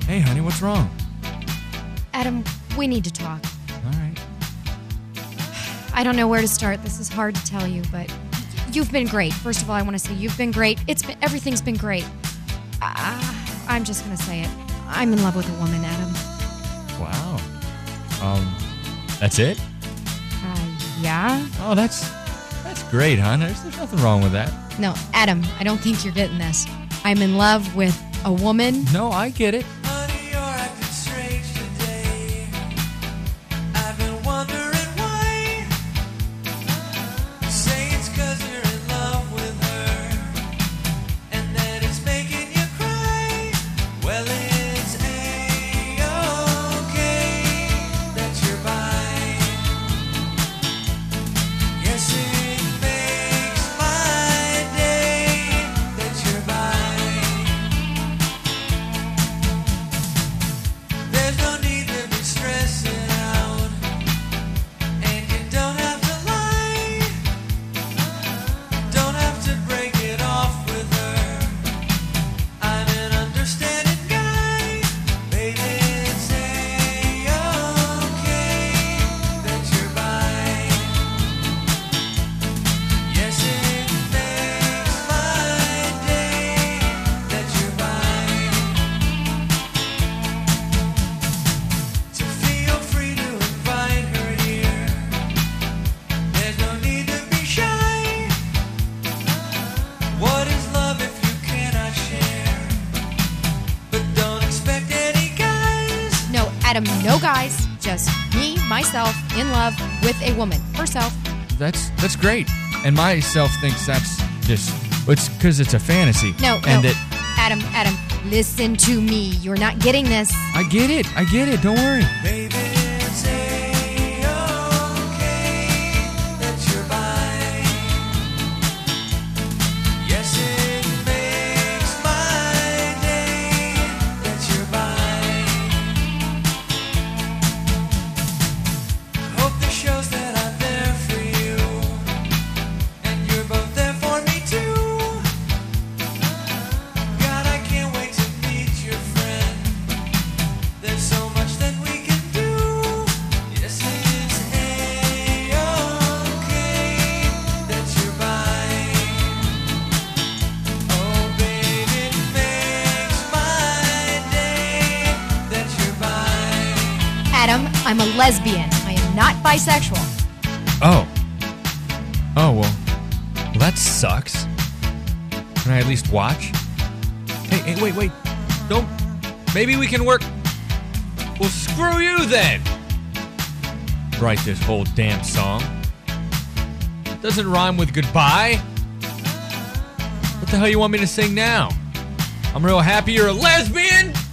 Hey, honey, what's wrong? Adam, we need to talk. All right. I don't know where to start. This is hard to tell you, but you've been great. First of all, I want to say you've been great. Everything's been great. I'm just going to say it. I'm in love with a woman, Adam. Wow. That's it? Yeah? Oh, that's great, hon. There's nothing wrong with that. No, Adam, I don't think you're getting this. I'm in love with a woman. No, I get it. Honey, you're acting strange today. I've been wondering why. You say it's 'cause you're in love with her, and that it's making you cry. Well, it's A-okay that you're bi. Yes, it makes my day that you're bi. There's no need to be stressing out, and you don't have to lie. Don't have to break it off with her. I'm an understanding guy. Baby, it's A-okay that you're bi. Yes, it makes my day that you're bi. To feel free to invite her here. There's no need to be shy. What is love if you cannot share? But don't expect any guys. No, Adam, no guys. Just me, myself, in love with a woman. Herself. That's great. And myself thinks that's just, it's because it's a fantasy. No, and no. It, Adam, listen to me. You're not getting this. I get it. Don't worry. Baby, it's A-okay that you're bi. Yes, it makes my day that you're bi. Hope this shows that I'm there for you, and you're both there for me too. God, I can't wait to meet your friend. There's so much that we can do. Yes, it's A-okay that you're bi. Oh, baby, it makes my day that you're bi. Adam, I'm a lesbian. I am not bisexual. Oh, well, that sucks. Can I at least watch? Hey, wait. Don't. Maybe we can work. Well, screw you then. Write this whole damn song. Doesn't rhyme with goodbye. What the hell you want me to sing now? I'm real happy you're a lesbian?